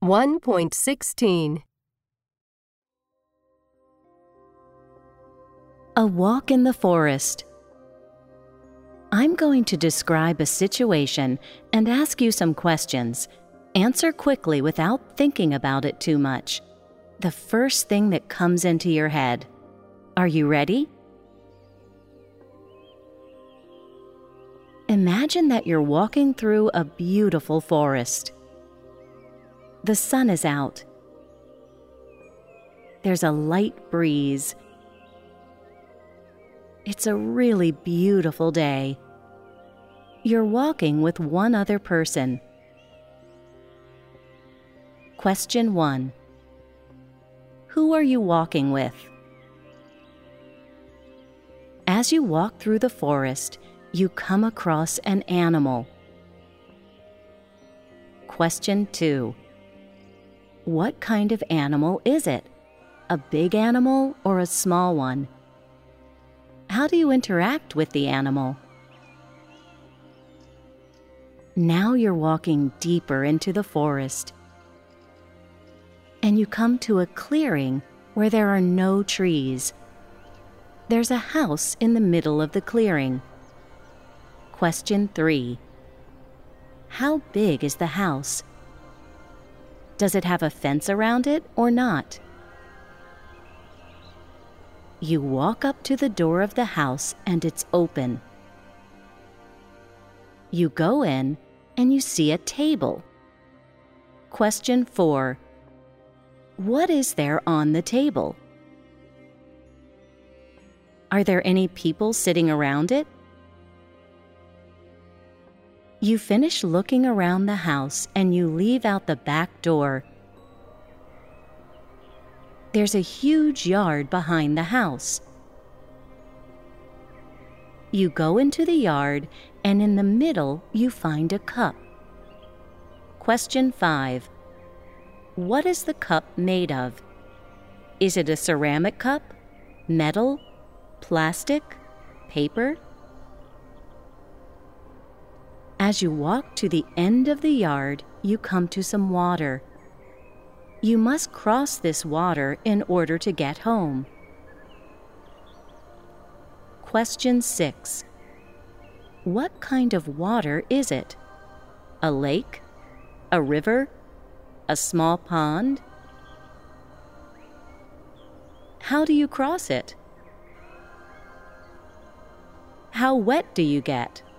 1.16 A walk in the forest. I'm going to describe a situation and ask you some questions. Answer quickly without thinking about it too much. The first thing that comes into your head. Are you ready? Imagine that you're walking through a beautiful forest. The sun is out. There's a light breeze. It's a really beautiful day. You're walking with one other person. Question 1. Who are you walking with? As you walk through the forest, you come across an animal. Question 2. What kind of animal is it? A big animal or a small one? How do you interact with the animal? Now you're walking deeper into the forest, and you come to a clearing where there are no trees. There's a house in the middle of the clearing. Question 3. How big is the house? Does it have a fence around it or not? You walk up to the door of the house and it's open. You go in and you see a table. Question 4. What is there on the table? Are there any people sitting around it? You finish looking around the house and you leave out the back door. There's a huge yard behind the house. You go into the yard and in the middle you find a cup. Question 5. What is the cup made of? Is it a ceramic cup, metal, plastic, paper? As you walk to the end of the yard, you come to some water. You must cross this water in order to get home. Question 6. What kind of water is it? A lake? A river? A small pond? How do you cross it? How wet do you get?